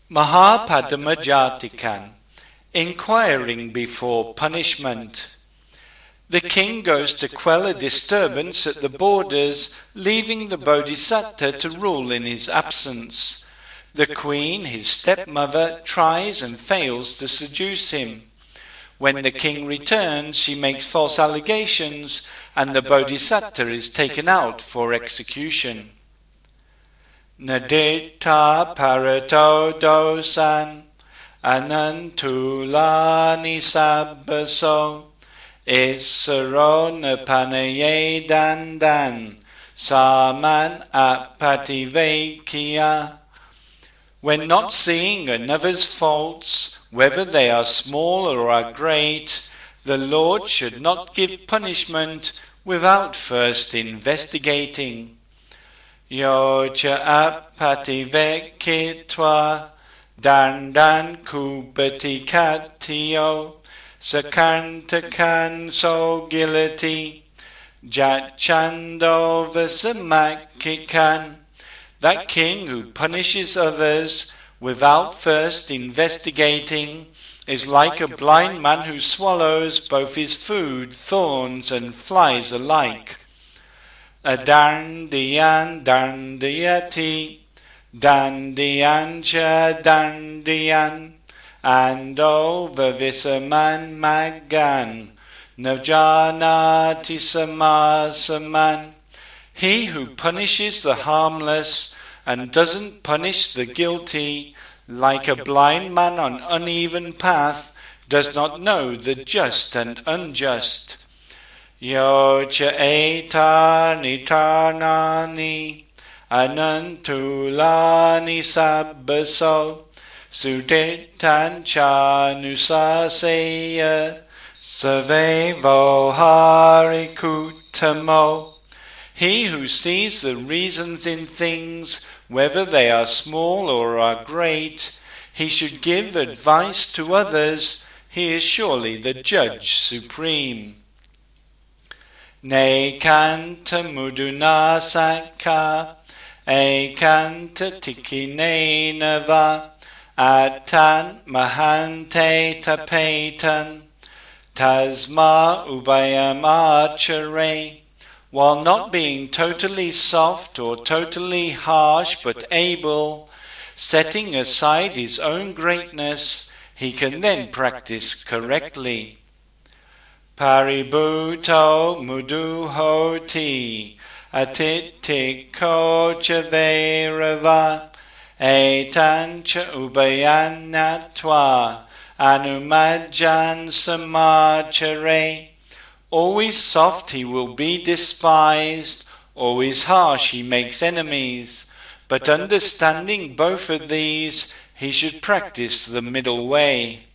Mahapadamajatikan, inquiring before punishment. The king goes to quell a disturbance at the borders, leaving the Bodhisattva to rule in his absence. The queen, his stepmother, tries and fails to seduce him. When the king returns, she makes false allegations, and the Bodhisattva is taken out for execution. Nadita parato dosan anantulani sabbaso isarona panaye dandan saman apativekiya. When not seeing another's faults, whether they are small or are great, the Lord should not give punishment without first investigating. Yocha apativekitva dandan kubati katio sakantakan sogilati jachando vasamakikan. That king who punishes others without first investigating is like a blind man who swallows both his food, thorns, and flies alike. Adandiyan dandiyati, dandiyancha dandiyan, ando vavisaman magan, najanati samasaman. He who punishes the harmless and doesn't punish the guilty, like a blind man on uneven path, does not know the just and unjust. Yocha etani tarnani anantulani sabbaso suditancha nusaseya savevo harikutamo. He who sees the reasons in things, whether they are small or are great, he should give advice to others. He is surely the Judge Supreme. Nekanta muduna sakha, ekanta tikine nava, atan mahante tapetan, tasma ubayam achare. While not being totally soft or totally harsh but able, setting aside his own greatness, he can then practice correctly. Paribhuto muduhoti atitiko chaverava etancha ubayanatva anumajan samachare. Always soft he will be despised, always harsh he makes enemies, but understanding both of these, he should practice the middle way.